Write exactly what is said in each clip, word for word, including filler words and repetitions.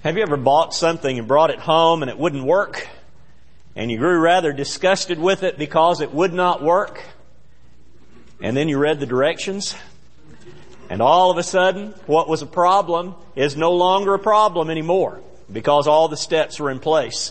Have you ever bought something and brought it home and it wouldn't work? And you grew rather disgusted with it because it would not work? And then you read the directions? And all of a sudden, what was a problem is no longer a problem anymore because all the steps are in place.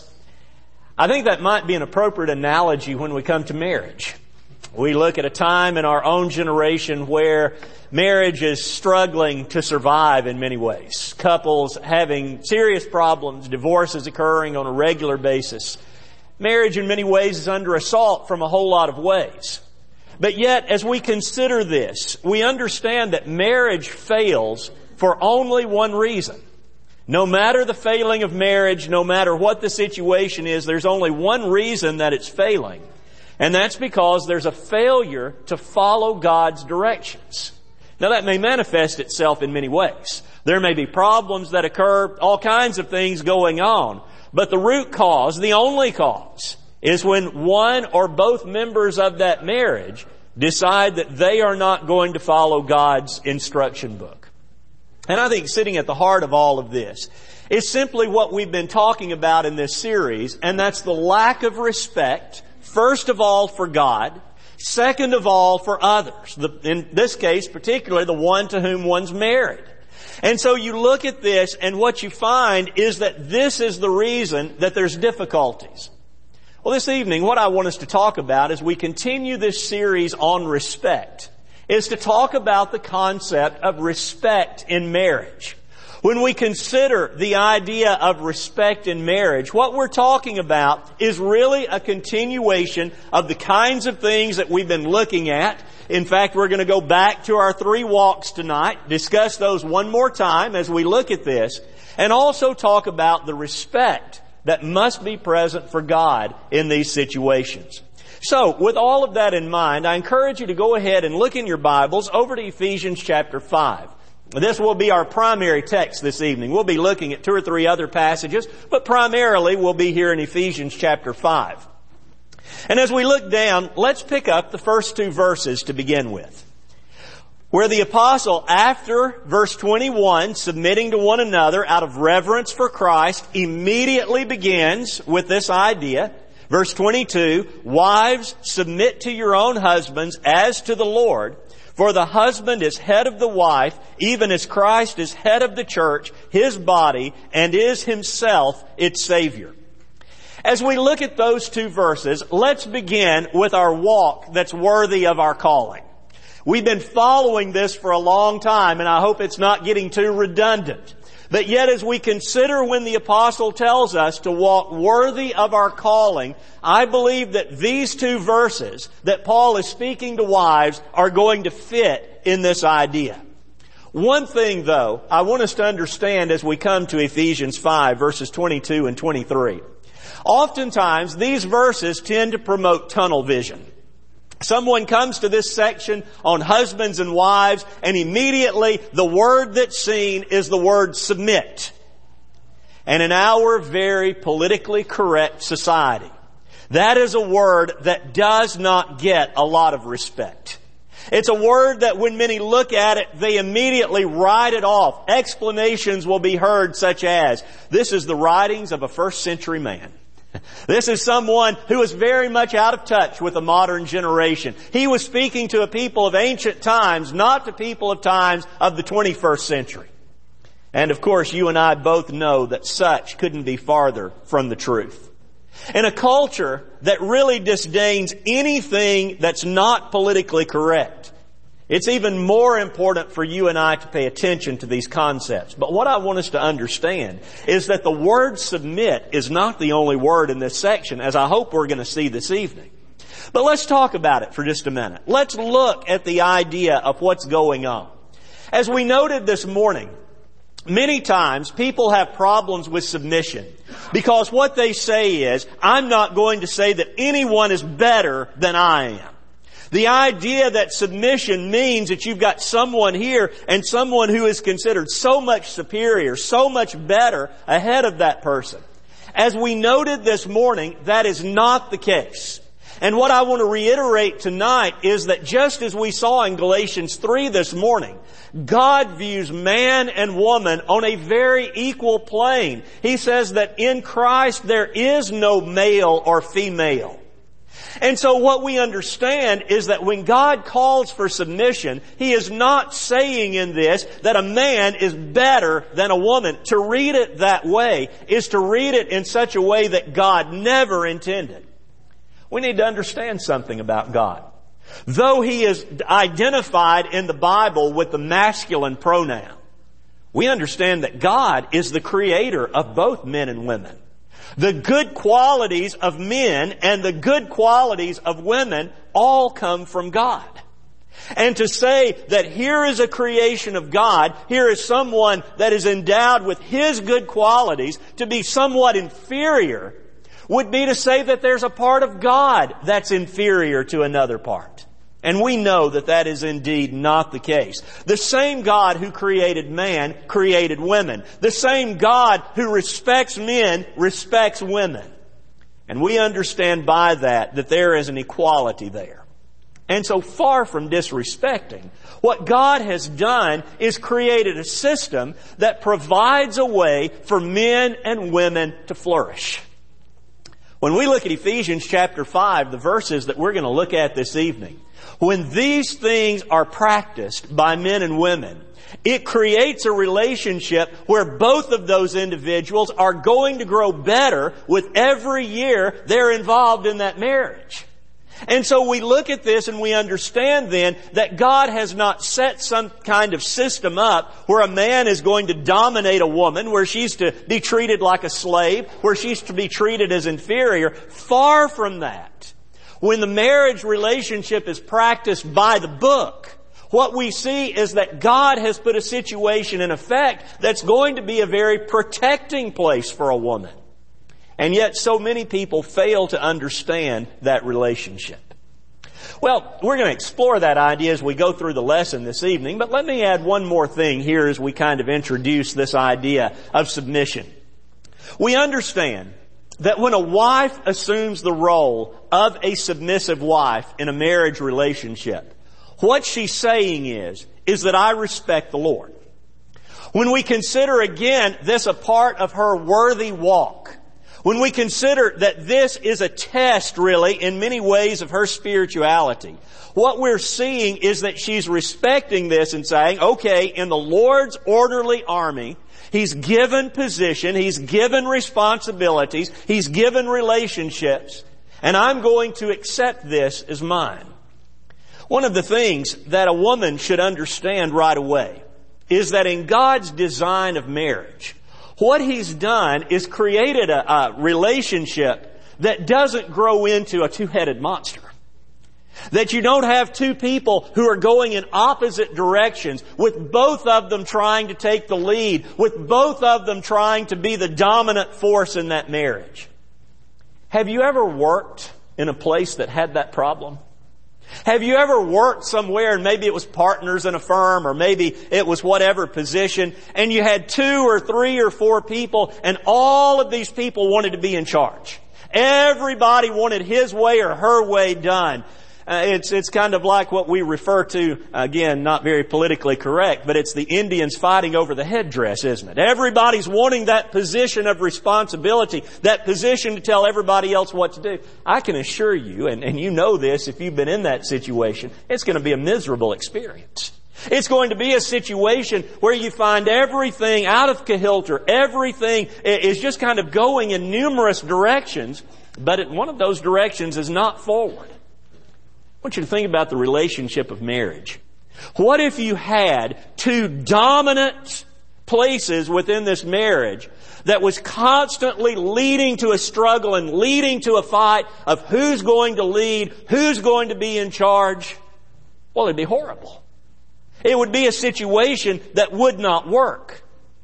I think that might be an appropriate analogy when we come to marriage. We look at a time in our own generation where marriage is struggling to survive in many ways. Couples having serious problems, divorces occurring on a regular basis. Marriage in many ways is under assault from a whole lot of ways. But yet, as we consider this, we understand that marriage fails for only one reason. No matter the failing of marriage, no matter what the situation is, there's only one reason that it's failing. And that's because there's a failure to follow God's directions. Now that may manifest itself in many ways. There may be problems that occur, all kinds of things going on. But the root cause, the only cause, is when one or both members of that marriage decide that they are not going to follow God's instruction book. And I think sitting at the heart of all of this is simply what we've been talking about in this series, and that's the lack of respect, first of all for God, second of all for others. The, in this case, particularly the one to whom one's married. And so you look at this, and what you find is that this is the reason that there's difficulties. Well, this evening, what I want us to talk about as we continue this series on respect is to talk about the concept of respect in marriage. When we consider the idea of respect in marriage, what we're talking about is really a continuation of the kinds of things that we've been looking at. In fact, we're going to go back to our three walks tonight, discuss those one more time as we look at this, and also talk about the respect that must be present for God in these situations. So, with all of that in mind, I encourage you to go ahead and look in your Bibles over to Ephesians chapter five. This will be our primary text this evening. We'll be looking at two or three other passages, but primarily we'll be here in Ephesians chapter five. And as we look down, let's pick up the first two verses to begin with, where the apostle, after verse twenty-one, submitting to one another out of reverence for Christ, immediately begins with this idea. Verse twenty-two, wives, submit to your own husbands as to the Lord. For the husband is head of the wife, even as Christ is head of the church, His body, and is Himself its Savior. As we look at those two verses, let's begin with our walk that's worthy of our calling. We've been following this for a long time, and I hope it's not getting too redundant. But yet as we consider when the apostle tells us to walk worthy of our calling, I believe that these two verses that Paul is speaking to wives are going to fit in this idea. One thing, though, I want us to understand as we come to Ephesians five, verses twenty-two and twenty-three. Oftentimes, these verses tend to promote tunnel vision. Someone comes to this section on husbands and wives, and immediately the word that's seen is the word submit. And in our very politically correct society, that is a word that does not get a lot of respect. It's a word that when many look at it, they immediately write it off. Explanations will be heard such as, this is the writings of a first century man. This is someone who is very much out of touch with the modern generation. He was speaking to a people of ancient times, not to people of times of the twenty-first century. And of course, you and I both know that such couldn't be farther from the truth. In a culture that really disdains anything that's not politically correct, it's even more important for you and I to pay attention to these concepts. But what I want us to understand is that the word submit is not the only word in this section, as I hope we're going to see this evening. But let's talk about it for just a minute. Let's look at the idea of what's going on. As we noted this morning, many times people have problems with submission because what they say is, I'm not going to say that anyone is better than I am. The idea that submission means that you've got someone here and someone who is considered so much superior, so much better ahead of that person. As we noted this morning, that is not the case. And what I want to reiterate tonight is that just as we saw in Galatians three this morning, God views man and woman on a very equal plane. He says that in Christ there is no male or female. And so what we understand is that when God calls for submission, He is not saying in this that a man is better than a woman. To read it that way is to read it in such a way that God never intended. We need to understand something about God. Though He is identified in the Bible with the masculine pronoun, we understand that God is the creator of both men and women. The good qualities of men and the good qualities of women all come from God. And to say that here is a creation of God, here is someone that is endowed with His good qualities, to be somewhat inferior would be to say that there's a part of God that's inferior to another part. And we know that that is indeed not the case. The same God who created man created women. The same God who respects men respects women. And we understand by that that there is an equality there. And so far from disrespecting, what God has done is created a system that provides a way for men and women to flourish. When we look at Ephesians chapter five, the verses that we're going to look at this evening, when these things are practiced by men and women, it creates a relationship where both of those individuals are going to grow better with every year they're involved in that marriage. And so we look at this and we understand then that God has not set some kind of system up where a man is going to dominate a woman, where she's to be treated like a slave, where she's to be treated as inferior. Far from that. When the marriage relationship is practiced by the book, what we see is that God has put a situation in effect that's going to be a very protecting place for a woman. And yet so many people fail to understand that relationship. Well, we're going to explore that idea as we go through the lesson this evening, but let me add one more thing here as we kind of introduce this idea of submission. We understand that when a wife assumes the role of a submissive wife in a marriage relationship, what she's saying is, is that I respect the Lord. When we consider again this a part of her worthy walk, when we consider that this is a test, really, in many ways of her spirituality, what we're seeing is that she's respecting this and saying, okay, in the Lord's orderly army, He's given position, He's given responsibilities, He's given relationships, and I'm going to accept this as mine. One of the things that a woman should understand right away is that in God's design of marriage, what He's done is created a, a relationship that doesn't grow into a two-headed monster. That you don't have two people who are going in opposite directions, with both of them trying to take the lead, with both of them trying to be the dominant force in that marriage. Have you ever worked in a place that had that problem? Have you ever worked somewhere and maybe it was partners in a firm or maybe it was whatever position and you had two or three or four people and all of these people wanted to be in charge? Everybody wanted his way or her way done. Uh, it's it's kind of like what we refer to, again, not very politically correct, but it's the Indians fighting over the headdress, isn't it? Everybody's wanting that position of responsibility, that position to tell everybody else what to do. I can assure you, and, and you know this if you've been in that situation, it's going to be a miserable experience. It's going to be a situation where you find everything out of kilter. Everything is just kind of going in numerous directions, but it, one of those directions is not forward. I want you to think about the relationship of marriage. What if you had two dominant places within this marriage that was constantly leading to a struggle and leading to a fight of who's going to lead, who's going to be in charge? Well, it'd be horrible. It would be a situation that would not work.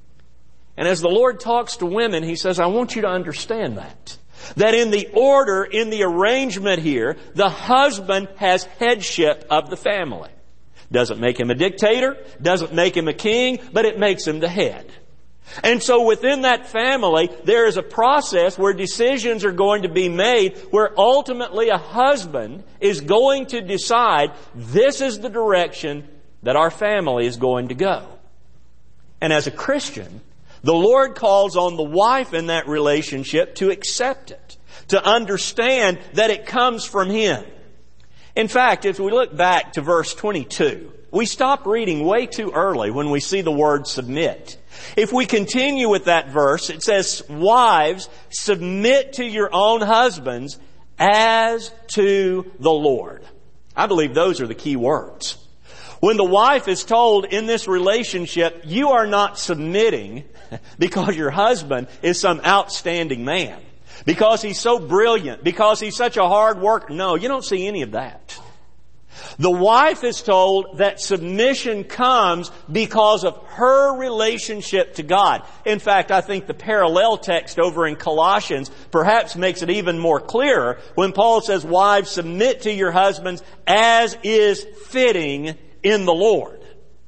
And as the Lord talks to women, He says, I want you to understand that. That in the order, in the arrangement here, the husband has headship of the family. Doesn't make him a dictator, doesn't make him a king, but it makes him the head. And so within that family, there is a process where decisions are going to be made where ultimately a husband is going to decide this is the direction that our family is going to go. And as a Christian, the Lord calls on the wife in that relationship to accept it, to understand that it comes from Him. In fact, if we look back to verse twenty-two, we stop reading way too early when we see the word submit. If we continue with that verse, it says, "Wives, submit to your own husbands as to the Lord." I believe those are the key words. When the wife is told in this relationship, you are not submitting because your husband is some outstanding man, because he's so brilliant, because he's such a hard worker. No, you don't see any of that. The wife is told that submission comes because of her relationship to God. In fact, I think the parallel text over in Colossians perhaps makes it even more clearer when Paul says, "Wives, submit to your husbands as is fitting in the Lord."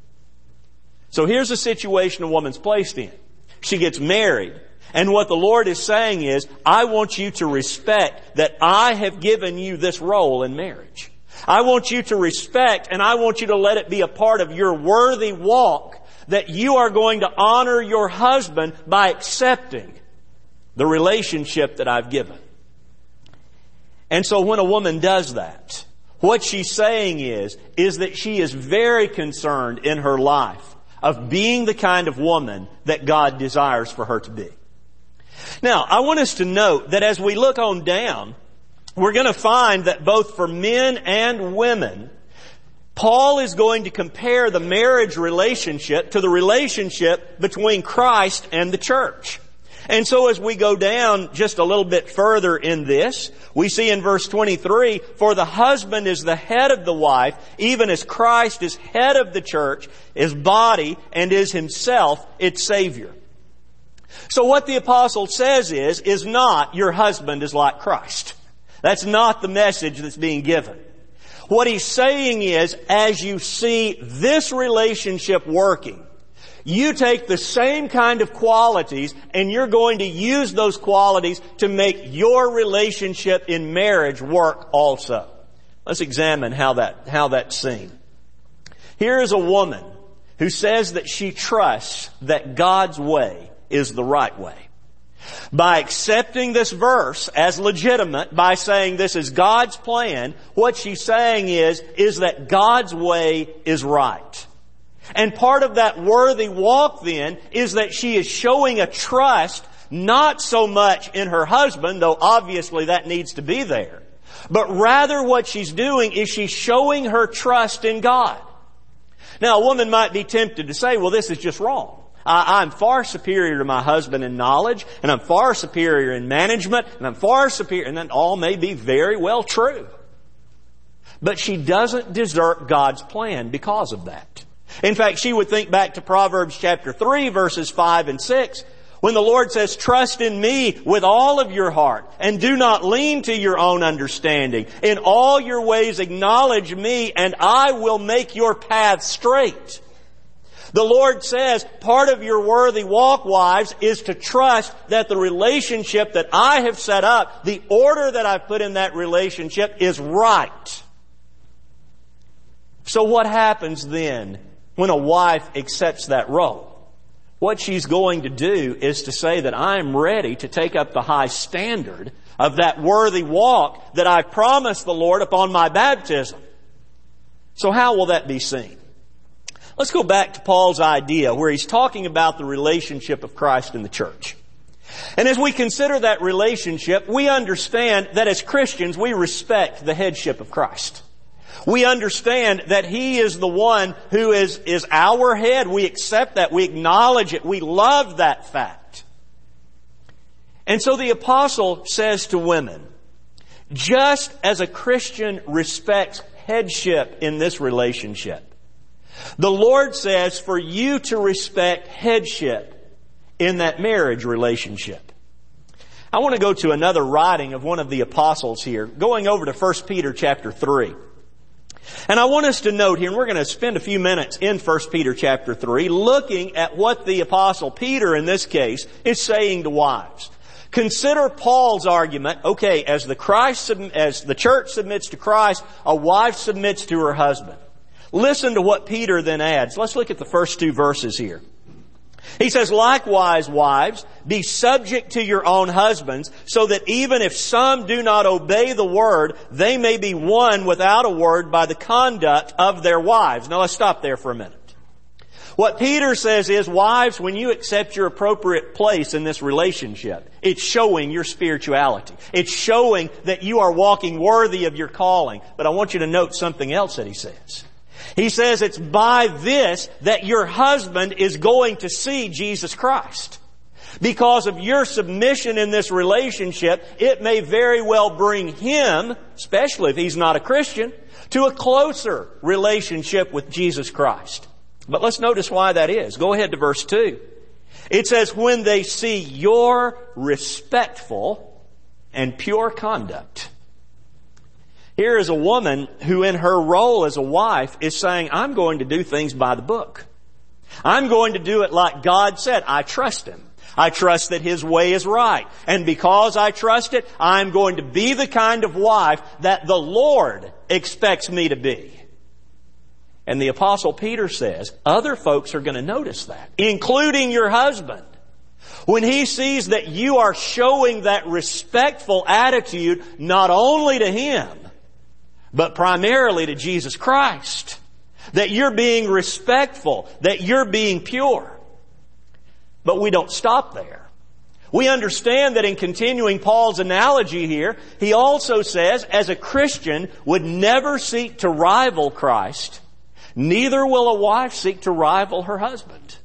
So here's a situation a woman's placed in. She gets married. And what the Lord is saying is, I want you to respect that I have given you this role in marriage. I want you to respect, and I want you to let it be a part of your worthy walk that you are going to honor your husband by accepting the relationship that I've given. And so when a woman does that, what she's saying is, is that she is very concerned in her life of being the kind of woman that God desires for her to be. Now, I want us to note that as we look on down, we're going to find that both for men and women, Paul is going to compare the marriage relationship to the relationship between Christ and the church. And so as we go down just a little bit further in this, we see in verse twenty-three, "For the husband is the head of the wife, even as Christ is head of the church, his body, and is himself its Savior." So what the apostle says is, is not your husband is like Christ. That's not the message that's being given. What he's saying is, as you see this relationship working, you take the same kind of qualities and you're going to use those qualities to make your relationship in marriage work also. Let's examine how that, how that's seen. Here is a woman who says that she trusts that God's way is the right way. By accepting this verse as legitimate, by saying this is God's plan, what she's saying is, is that God's way is right. And part of that worthy walk then is that she is showing a trust not so much in her husband, though obviously that needs to be there, but rather what she's doing is she's showing her trust in God. Now, a woman might be tempted to say, well, this is just wrong. I, I'm far superior to my husband in knowledge, and I'm far superior in management, and I'm far superior, and that all may be very well true. But she doesn't desert God's plan because of that. In fact, she would think back to Proverbs chapter three, verses five and six, when the Lord says, "Trust in me with all of your heart, and do not lean to your own understanding. In all your ways acknowledge me, and I will make your path straight." The Lord says, part of your worthy walk, wives, is to trust that the relationship that I have set up, the order that I've put in that relationship, is right. So what happens then when a wife accepts that role? What she's going to do is to say that I'm ready to take up the high standard of that worthy walk that I promised the Lord upon my baptism. So how will that be seen? Let's go back to Paul's idea where he's talking about the relationship of Christ and the church. And as we consider that relationship, we understand that as Christians, we respect the headship of Christ. We understand that He is the one who is, is our head. We accept that. We acknowledge it. We love that fact. And so the apostle says to women, just as a Christian respects headship in this relationship, the Lord says for you to respect headship in that marriage relationship. I want to go to another writing of one of the apostles here, going over to First Peter chapter three. And I want us to note here, and we're going to spend a few minutes in First Peter chapter three, looking at what the Apostle Peter, in this case, is saying to wives. Consider Paul's argument, okay, as the Christ, as the church submits to Christ, a wife submits to her husband. Listen to what Peter then adds. Let's look at the first two verses here. He says, likewise, wives, be subject to your own husbands, so that even if some do not obey the word, they may be won without a word by the conduct of their wives. Now let's stop there for a minute. What Peter says is, wives, when you accept your appropriate place in this relationship, it's showing your spirituality. It's showing that you are walking worthy of your calling. But I want you to note something else that he says. He says it's by this that your husband is going to see Jesus Christ. Because of your submission in this relationship, it may very well bring him, especially if he's not a Christian, to a closer relationship with Jesus Christ. But let's notice why that is. Go ahead to verse two. It says, when they see your respectful and pure conduct. Here is a woman who in her role as a wife is saying, I'm going to do things by the book. I'm going to do it like God said. I trust Him. I trust that His way is right. And because I trust it, I'm going to be the kind of wife that the Lord expects me to be. And the Apostle Peter says, other folks are going to notice that, including your husband. When he sees that you are showing that respectful attitude not only to him, but primarily to Jesus Christ. That you're being respectful, that you're being pure. But we don't stop there. We understand that in continuing Paul's analogy here, he also says, as a Christian would never seek to rival Christ, neither will a wife seek to rival her husband.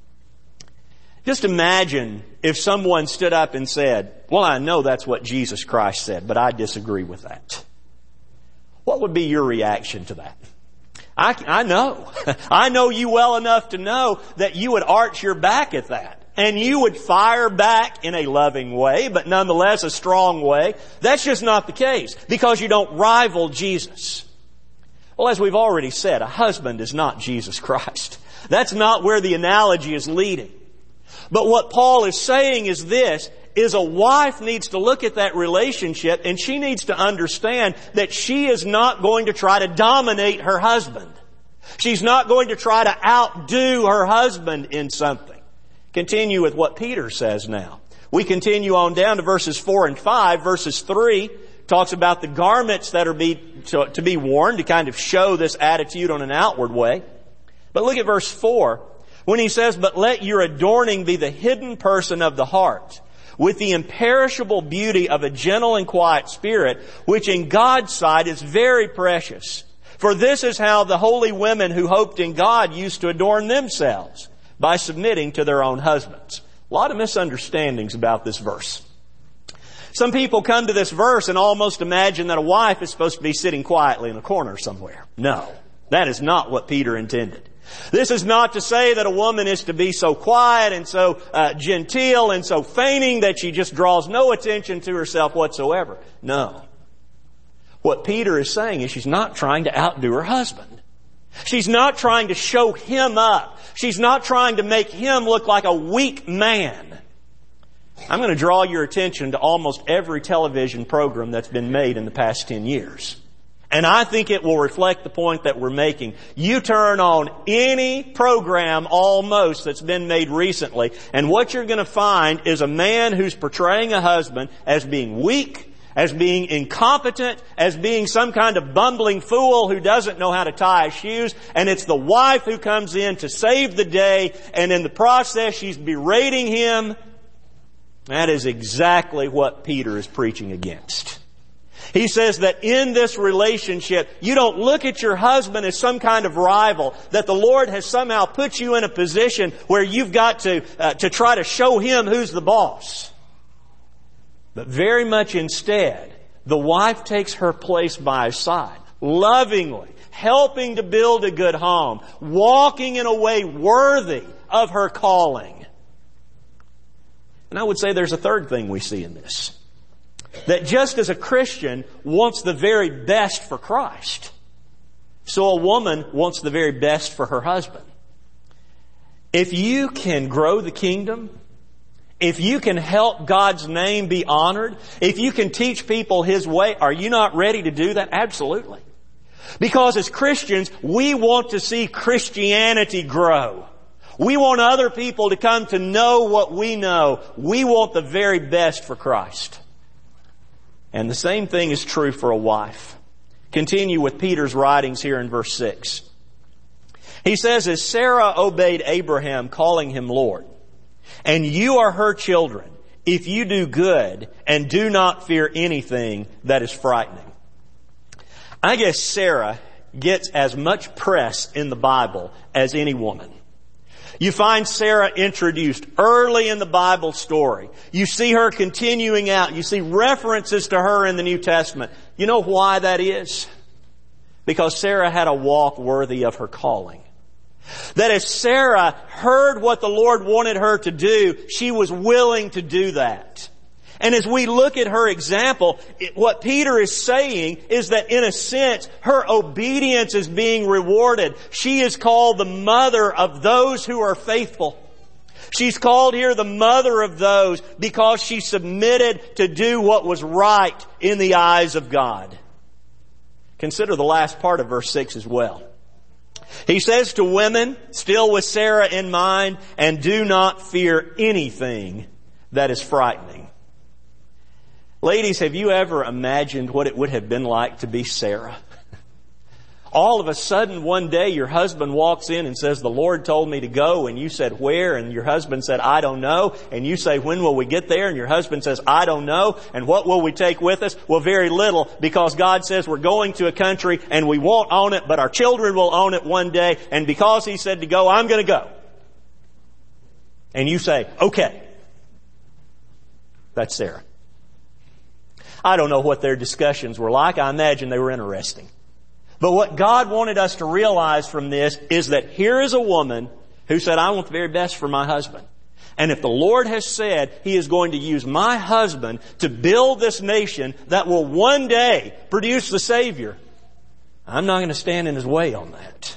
Just imagine if someone stood up and said, well, I know that's what Jesus Christ said, but I disagree with that. What would be your reaction to that? I, I know. I know you well enough to know that you would arch your back at that. And you would fire back in a loving way, but nonetheless a strong way. That's just not the case, because you don't rival Jesus. Well, as we've already said, a husband is not Jesus Christ. That's not where the analogy is leading. But what Paul is saying is this, is a wife needs to look at that relationship and she needs to understand that she is not going to try to dominate her husband. She's not going to try to outdo her husband in something. Continue with what Peter says now. We continue on down to verses four and five. Verses three talks about the garments that are be, to, to be worn to kind of show this attitude on an outward way. But look at verse four when he says, but let your adorning be the hidden person of the heart, with the imperishable beauty of a gentle and quiet spirit, which in God's sight is very precious. For this is how the holy women who hoped in God used to adorn themselves, by submitting to their own husbands. A lot of misunderstandings about this verse. Some people come to this verse and almost imagine that a wife is supposed to be sitting quietly in a corner somewhere. No, that is not what Peter intended. This is not to say that a woman is to be so quiet and so uh, genteel and so feigning that she just draws no attention to herself whatsoever. No. What Peter is saying is she's not trying to outdo her husband. She's not trying to show him up. She's not trying to make him look like a weak man. I'm going to draw your attention to almost every television program that's been made in the past ten years. And I think it will reflect the point that we're making. You turn on any program almost that's been made recently, and what you're going to find is a man who's portraying a husband as being weak, as being incompetent, as being some kind of bumbling fool who doesn't know how to tie his shoes. And it's the wife who comes in to save the day, and in the process she's berating him. That is exactly what Peter is preaching against. He says that in this relationship, you don't look at your husband as some kind of rival, that the Lord has somehow put you in a position where you've got to, uh, to try to show him who's the boss. But very much instead, the wife takes her place by his side, lovingly, helping to build a good home, walking in a way worthy of her calling. And I would say there's a third thing we see in this. That just as a Christian wants the very best for Christ, So a woman wants the very best for her husband. If you can grow the kingdom, if you can help God's name be honored, if you can teach people His way, are you not ready to do that? Absolutely. Because as Christians, we want to see Christianity grow. We want other people to come to know what we know. We want the very best for Christ. And the same thing is true for a wife. Continue with Peter's writings here in verse six. He says, as Sarah obeyed Abraham, calling him Lord, and you are her children, if you do good and do not fear anything that is frightening. I guess Sarah gets as much press in the Bible as any woman. You find Sarah introduced early in the Bible story. You see her continuing out. You see references to her in the New Testament. You know why that is? Because Sarah had a walk worthy of her calling. That as Sarah heard what the Lord wanted her to do, she was willing to do that. And as we look at her example, what Peter is saying is that in a sense, her obedience is being rewarded. She is called the mother of those who are faithful. She's called here the mother of those because she submitted to do what was right in the eyes of God. Consider the last part of verse six as well. He says to women, still with Sarah in mind, and do not fear anything that is frightening. Ladies, have you ever imagined what it would have been like to be Sarah? All of a sudden, one day, your husband walks in and says, the Lord told me to go, and you said, where? And your husband said, I don't know. And you say, when will we get there? And your husband says, I don't know. And what will we take with us? Well, very little, because God says we're going to a country and we won't own it, but our children will own it one day. And because He said to go, I'm going to go. And you say, okay. That's Sarah. I don't know what their discussions were like. I imagine they were interesting. But what God wanted us to realize from this is that here is a woman who said, I want the very best for my husband. And if the Lord has said He is going to use my husband to build this nation that will one day produce the Savior, I'm not going to stand in His way on that.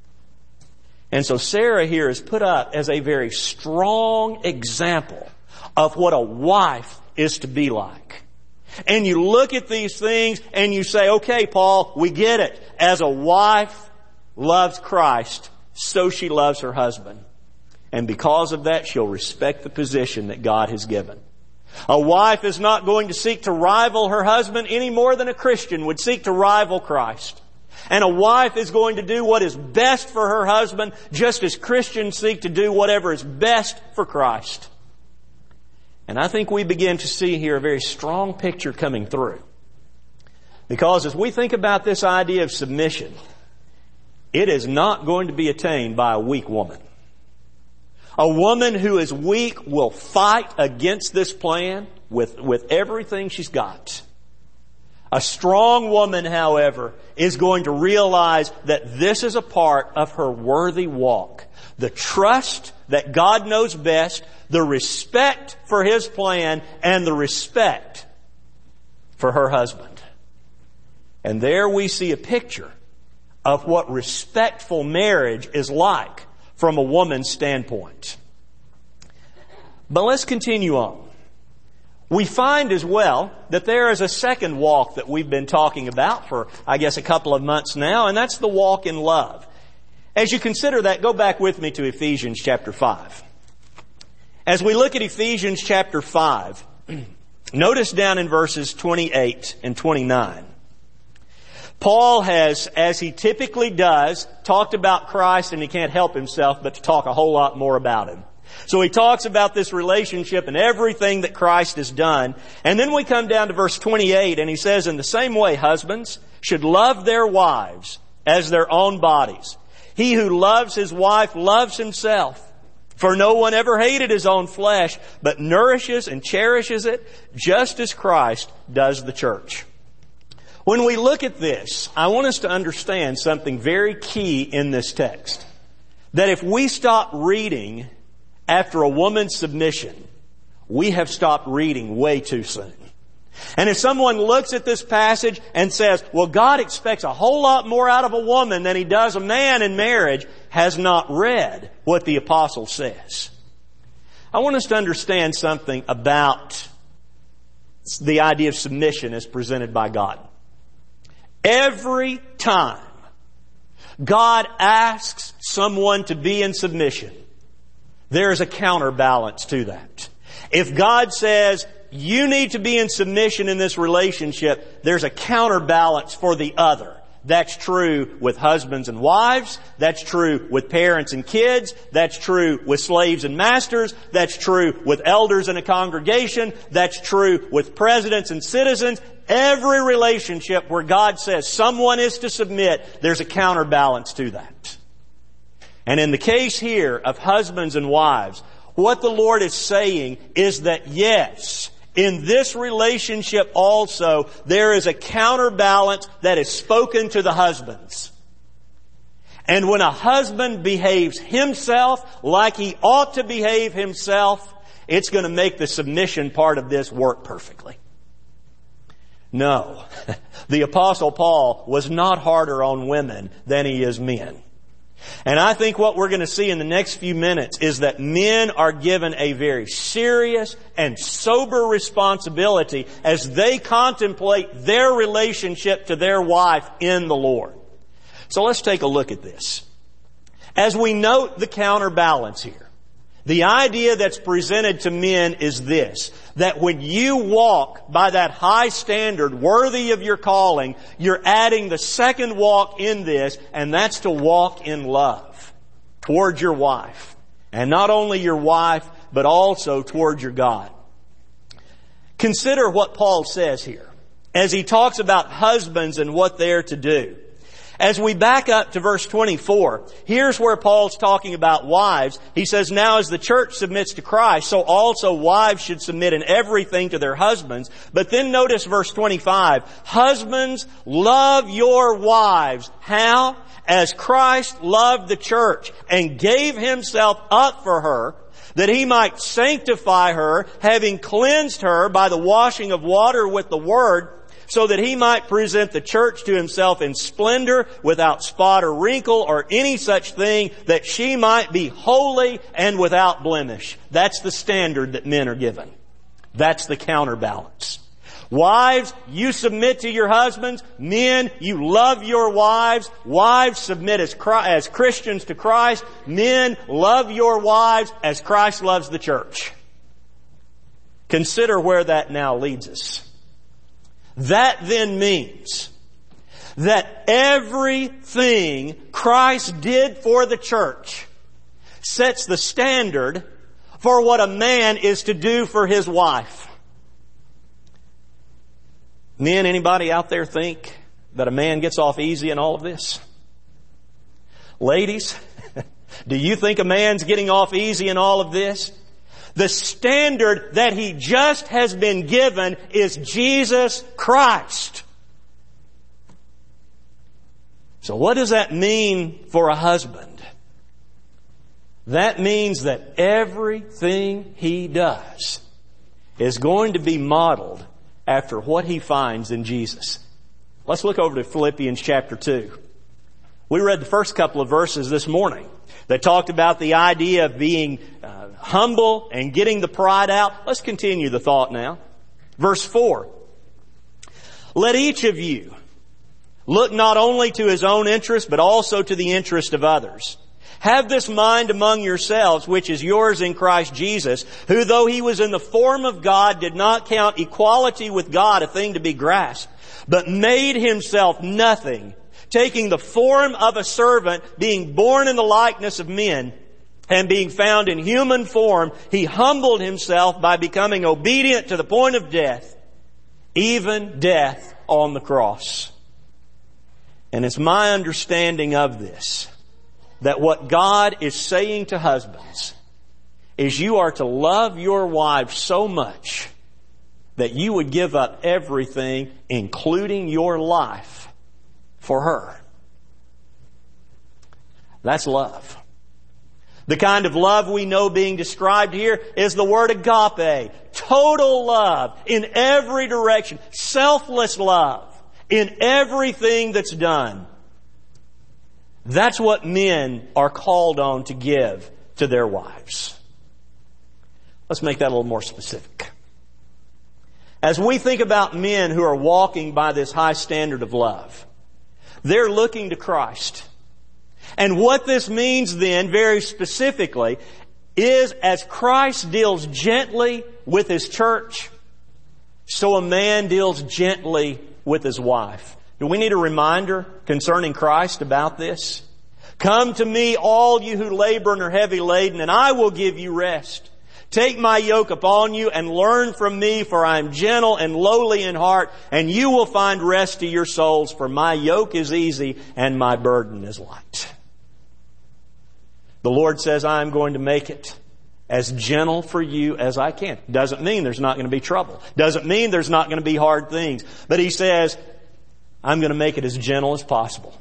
And so Sarah here is put up as a very strong example of what a wife is to be like. And you look at these things and you say, okay, Paul, we get it. As a wife loves Christ, so she loves her husband. And because of that, she'll respect the position that God has given. A wife is not going to seek to rival her husband any more than a Christian would seek to rival Christ. And a wife is going to do what is best for her husband, just as Christians seek to do whatever is best for Christ. And I think we begin to see here a very strong picture coming through. Because as we think about this idea of submission, it is not going to be attained by a weak woman. A woman who is weak will fight against this plan with, with everything she's got. A strong woman, however, is going to realize that this is a part of her worthy walk. The trust that God knows best, the respect for His plan, and the respect for her husband. And there we see a picture of what respectful marriage is like from a woman's standpoint. But let's continue on. We find as well that there is a second walk that we've been talking about for, I guess, a couple of months now, and that's the walk in love. As you consider that, go back with me to Ephesians chapter five. As we look at Ephesians chapter five, notice down in verses twenty-eight and twenty-nine. Paul has, as he typically does, talked about Christ, and he can't help himself but to talk a whole lot more about Him. So he talks about this relationship and everything that Christ has done. And then we come down to verse twenty-eight, and he says, in the same way, husbands should love their wives as their own bodies. He who loves his wife loves himself. For no one ever hated his own flesh, but nourishes and cherishes it, just as Christ does the church. When we look at this, I want us to understand something very key in this text. That if we stop reading after a woman's submission, we have stopped reading way too soon. And if someone looks at this passage and says, well, God expects a whole lot more out of a woman than He does a man in marriage, has not read what the apostle says. I want us to understand something about the idea of submission as presented by God. Every time God asks someone to be in submission, there is a counterbalance to that. If God says, you need to be in submission in this relationship, there's a counterbalance for the other. That's true with husbands and wives. That's true with parents and kids. That's true with slaves and masters. That's true with elders in a congregation. That's true with presidents and citizens. Every relationship where God says someone is to submit, there's a counterbalance to that. And in the case here of husbands and wives, what the Lord is saying is that yes, in this relationship also, there is a counterbalance that is spoken to the husbands. And when a husband behaves himself like he ought to behave himself, it's going to make the submission part of this work perfectly. No, the Apostle Paul was not harder on women than he is men. And I think what we're going to see in the next few minutes is that men are given a very serious and sober responsibility as they contemplate their relationship to their wife in the Lord. So let's take a look at this. As we note the counterbalance here, the idea that's presented to men is this, that when you walk by that high standard worthy of your calling, you're adding the second walk in this, and that's to walk in love toward your wife. And not only your wife, but also toward your God. Consider what Paul says here as he talks about husbands and what they're to do. As we back up to verse twenty-four, here's where Paul's talking about wives. He says, now as the church submits to Christ, so also wives should submit in everything to their husbands. But then notice verse twenty-five, husbands, love your wives. How? As Christ loved the church and gave Himself up for her, that He might sanctify her, having cleansed her by the washing of water with the Word, so that He might present the church to Himself in splendor, without spot or wrinkle or any such thing, that she might be holy and without blemish. That's the standard that men are given. That's the counterbalance. Wives, you submit to your husbands. Men, you love your wives. Wives, submit as, Christ, as Christians to Christ. Men, love your wives as Christ loves the church. Consider where that now leads us. That then means that everything Christ did for the church sets the standard for what a man is to do for his wife. Men, anybody out there think that a man gets off easy in all of this? Ladies, do you think a man's getting off easy in all of this? The standard that he just has been given is Jesus Christ. So what does that mean for a husband? That means that everything he does is going to be modeled after what he finds in Jesus. Let's look over to Philippians chapter two. We read the first couple of verses this morning that talked about the idea of being uh, humble and getting the pride out. Let's continue the thought now. Verse four. Let each of you look not only to his own interest, but also to the interest of others. Have this mind among yourselves, which is yours in Christ Jesus, who though He was in the form of God, did not count equality with God a thing to be grasped, but made Himself nothing, taking the form of a servant, being born in the likeness of men, and being found in human form, He humbled Himself by becoming obedient to the point of death, even death on the cross. And it's my understanding of this, that what God is saying to husbands is you are to love your wife so much that you would give up everything, including your life, for her. That's love. The kind of love we know being described here is the word agape. Total love in every direction. Selfless love in everything that's done. That's what men are called on to give to their wives. Let's make that a little more specific. As we think about men who are walking by this high standard of love, they're looking to Christ. And what this means then, very specifically, is as Christ deals gently with His church, so a man deals gently with his wife. Do we need a reminder concerning Christ about this? Come to me, all you who labor and are heavy laden, and I will give you rest. Take my yoke upon you and learn from me, for I am gentle and lowly in heart, and you will find rest to your souls, for my yoke is easy and my burden is light. The Lord says, I am going to make it as gentle for you as I can. Doesn't mean there's not going to be trouble. Doesn't mean there's not going to be hard things. But He says, I'm going to make it as gentle as possible.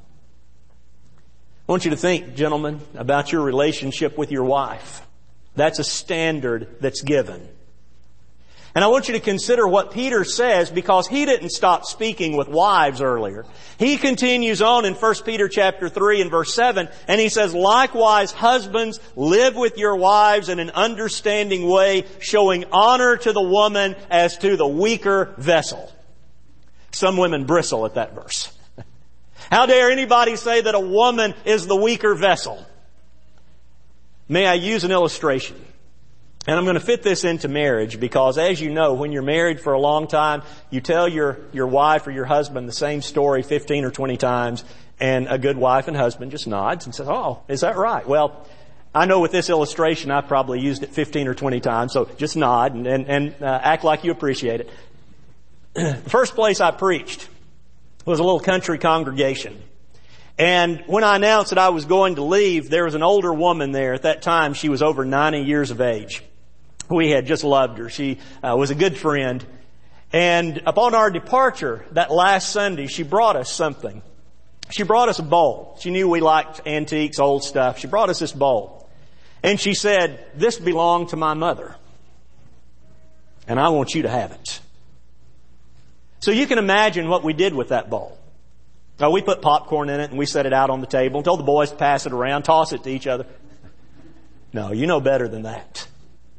I want you to think, gentlemen, about your relationship with your wife. That's a standard that's given. And I want you to consider what Peter says, because he didn't stop speaking with wives earlier. He continues on in First Peter chapter three and verse seven, and he says, likewise, husbands, live with your wives in an understanding way, showing honor to the woman as to the weaker vessel. Some women bristle at that verse. How dare anybody say that a woman is the weaker vessel? May I use an illustration? And I'm going to fit this into marriage because, as you know, when you're married for a long time, you tell your, your wife or your husband the same story fifteen or twenty times, and a good wife and husband just nods and says, oh, is that right? Well, I know with this illustration I've probably used it fifteen or twenty times, so just nod and, and, and uh, act like you appreciate it. The first place I preached was a little country congregation. And when I announced that I was going to leave, there was an older woman there. At that time, she was over ninety years of age. We had just loved her. She uh, was a good friend. And upon our departure, that last Sunday, she brought us something. She brought us a bowl. She knew we liked antiques, old stuff. She brought us this bowl. And she said, this belonged to my mother. And I want you to have it. So you can imagine what we did with that bowl. Uh, we put popcorn in it and we set it out on the table and told the boys to pass it around, toss it to each other. No, you know better than that.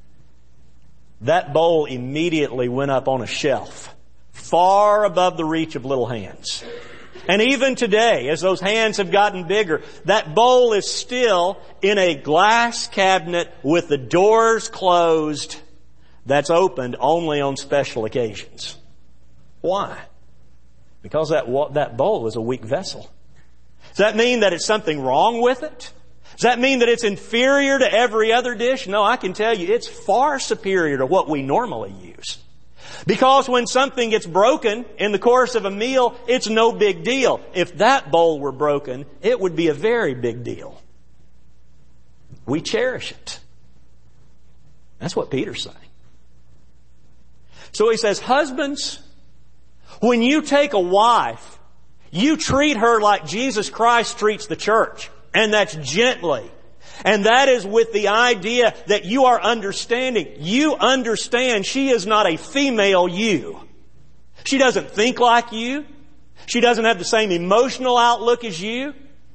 That bowl immediately went up on a shelf, far above the reach of little hands. And even today, as those hands have gotten bigger, that bowl is still in a glass cabinet with the doors closed that's opened only on special occasions. Why? Because that that bowl is a weak vessel. Does that mean that it's something wrong with it? Does that mean that it's inferior to every other dish? No, I can tell you it's far superior to what we normally use. Because when something gets broken in the course of a meal, it's no big deal. If that bowl were broken, it would be a very big deal. We cherish it. That's what Peter's saying. So he says, husbands, when you take a wife, you treat her like Jesus Christ treats the church. And that's gently. And that is with the idea that you are understanding. You understand she is not a female you. She doesn't think like you. She doesn't have the same emotional outlook as you.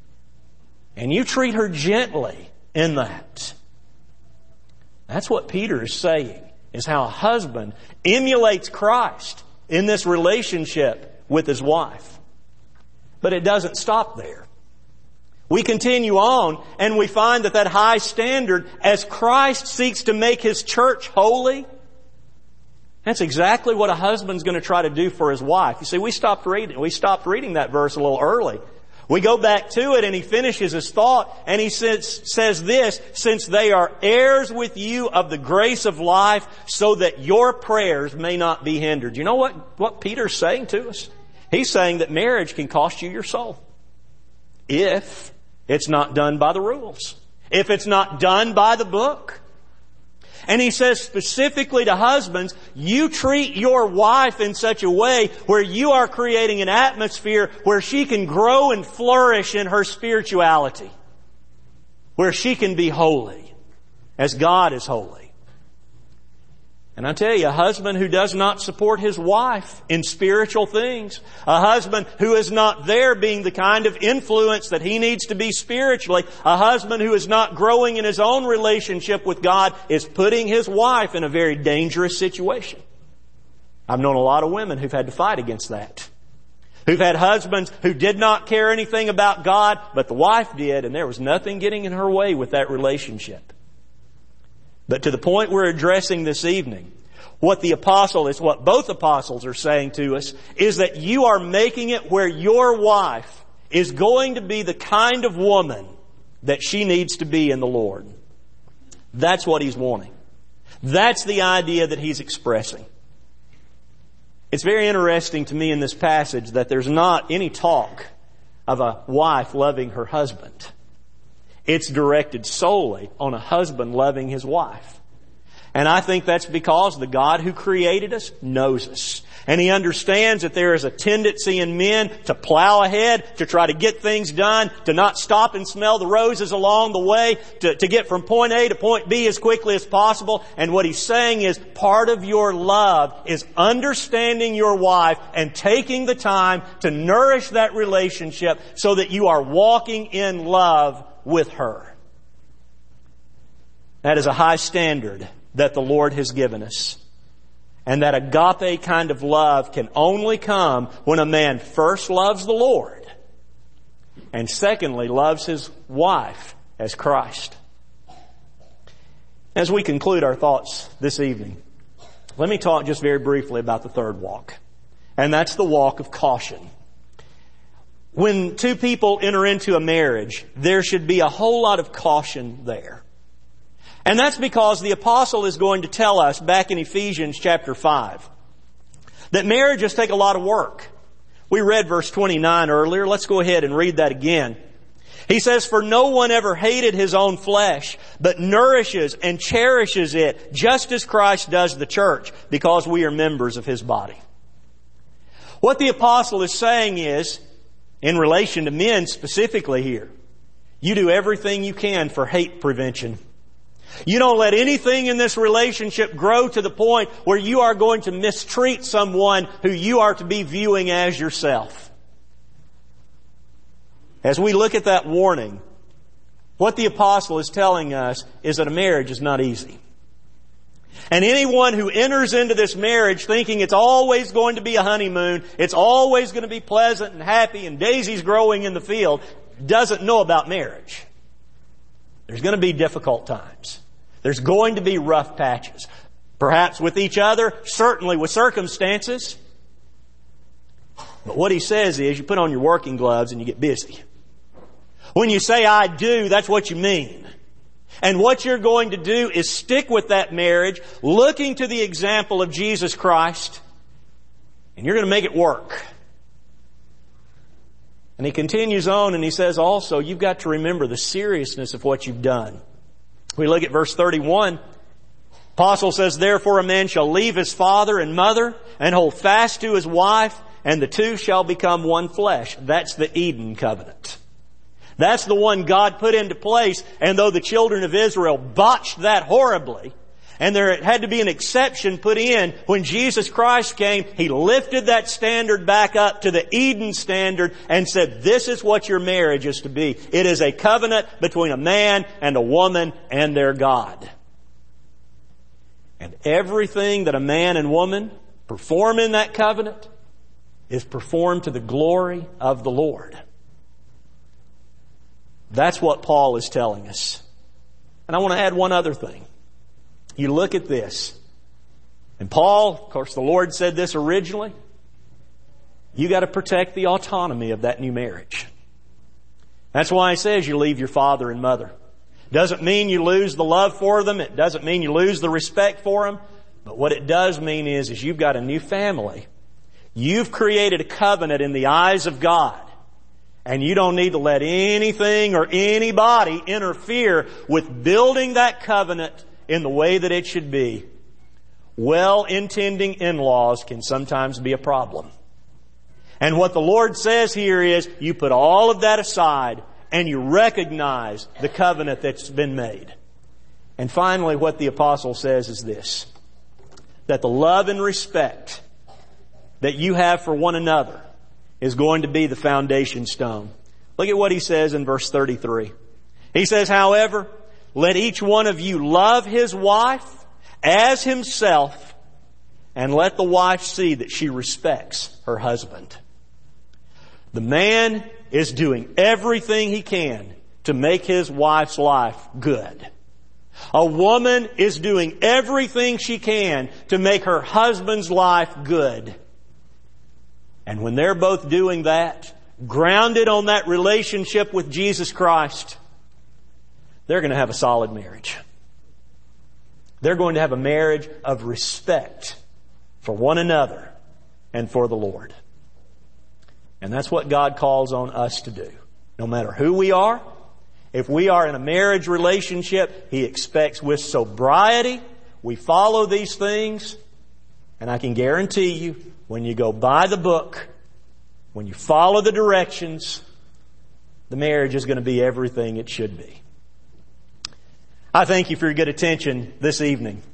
And you treat her gently in that. That's what Peter is saying, is how a husband emulates Christ in this relationship with his wife. But it doesn't stop there. We continue on and we find that that high standard, as Christ seeks to make His church holy, that's exactly what a husband's going to try to do for his wife. You see, we stopped reading, we stopped reading that verse a little early. We go back to it and he finishes his thought and he says, says this, since they are heirs with you of the grace of life, so that your prayers may not be hindered. You know what, what Peter's saying to us? He's saying that marriage can cost you your soul. If it's not done by the rules. If it's not done by the book. And he says specifically to husbands, you treat your wife in such a way where you are creating an atmosphere where she can grow and flourish in her spirituality. Where she can be holy. as God is holy. And I tell you, a husband who does not support his wife in spiritual things, a husband who is not there being the kind of influence that he needs to be spiritually, a husband who is not growing in his own relationship with God, is putting his wife in a very dangerous situation. I've known a lot of women who've had to fight against that. Who've had husbands who did not care anything about God, but the wife did, and there was nothing getting in her way with that relationship. But to the point we're addressing this evening, what the apostle is, what both apostles are saying to us, is that you are making it where your wife is going to be the kind of woman that she needs to be in the Lord. That's what he's wanting. That's the idea that he's expressing. It's very interesting to me in this passage that there's not any talk of a wife loving her husband. It's directed solely on a husband loving his wife. And I think that's because the God who created us knows us. And He understands that there is a tendency in men to plow ahead, to try to get things done, to not stop and smell the roses along the way, to, to get from point A to point B as quickly as possible. And what He's saying is part of your love is understanding your wife and taking the time to nourish that relationship so that you are walking in love with her. That is a high standard that the Lord has given us. And that agape kind of love can only come when a man first loves the Lord and secondly loves his wife as Christ. As we conclude our thoughts this evening, let me talk just very briefly about the third walk. And that's the walk of caution. When two people enter into a marriage, there should be a whole lot of caution there. And that's because the apostle is going to tell us back in Ephesians chapter five that marriages take a lot of work. We read verse twenty-nine earlier. Let's go ahead and read that again. He says, "For no one ever hated his own flesh, but nourishes and cherishes it, just as Christ does the church, because we are members of His body." What the apostle is saying is, in relation to men specifically here, you do everything you can for hate prevention. You don't let anything in this relationship grow to the point where you are going to mistreat someone who you are to be viewing as yourself. As we look at that warning, what the apostle is telling us is that a marriage is not easy. And anyone who enters into this marriage thinking it's always going to be a honeymoon, it's always going to be pleasant and happy and daisies growing in the field, doesn't know about marriage. There's going to be difficult times. There's going to be rough patches. Perhaps with each other, certainly with circumstances. But what he says is you put on your working gloves and you get busy. When you say I do, that's what you mean. And what you're going to do is stick with that marriage, looking to the example of Jesus Christ, and you're going to make it work. And he continues on and he says also, you've got to remember the seriousness of what you've done. We look at verse thirty-one. Apostle says, "Therefore a man shall leave his father and mother and hold fast to his wife, and the two shall become one flesh." That's the Eden covenant. That's the one God put into place, and though the children of Israel botched that horribly, and there had to be an exception put in, when Jesus Christ came, He lifted that standard back up to the Eden standard and said, this is what your marriage is to be. It is a covenant between a man and a woman and their God. And everything that a man and woman perform in that covenant is performed to the glory of the Lord. That's what Paul is telling us. And I want to add one other thing. You look at this. And Paul, of course, the Lord said this originally. You got to protect the autonomy of that new marriage. That's why He says you leave your father and mother. Doesn't mean you lose the love for them. It doesn't mean you lose the respect for them. But what it does mean is, is you've got a new family. You've created a covenant in the eyes of God. And you don't need to let anything or anybody interfere with building that covenant in the way that it should be. Well-intending in-laws can sometimes be a problem. And what the Lord says here is, you put all of that aside and you recognize the covenant that's been made. And finally, what the apostle says is this, that the love and respect that you have for one another is going to be the foundation stone. Look at what he says in verse thirty-three. He says, however, let each one of you love his wife as himself, and let the wife see that she respects her husband. The man is doing everything he can to make his wife's life good. A woman is doing everything she can to make her husband's life good. And when they're both doing that, grounded on that relationship with Jesus Christ, they're going to have a solid marriage. They're going to have a marriage of respect for one another and for the Lord. And that's what God calls on us to do. No matter who we are, if we are in a marriage relationship, He expects with sobriety, we follow these things. And I can guarantee you, when you go by the book, when you follow the directions, the marriage is going to be everything it should be. I thank you for your good attention this evening.